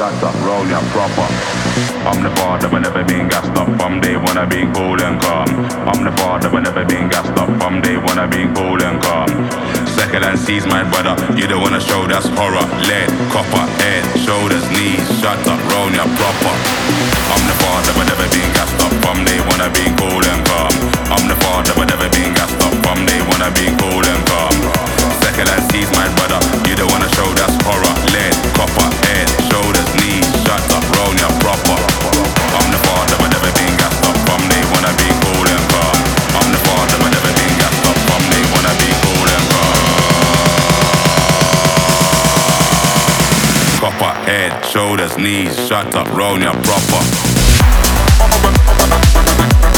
shut up, roll ya proper. I'm the father when never been gassed up. From day one I been cool and calm. I'm the father when never been gassed up. From day one I been cool and calm. Second and sees my brother. You don't wanna show that's horror. Lead, copper, head, shoulders, knees. Shut up, roll ya proper. I'm the father when never been gassed up. From day one I been cool and calm. I'm the father when never been gassed up. From day one I been cool and calm. Second and sees my brother. You don't wanna show that's horror. Lead, copper, head, shoulders, knees. Shut up, roll ya proper. I'm the father when never been gassed up. From day one I been cool and calm. I'm the father when never been gassed up. From day one I been cool and calm. Copper, head, shoulders, knees. Shut up, roll ya proper.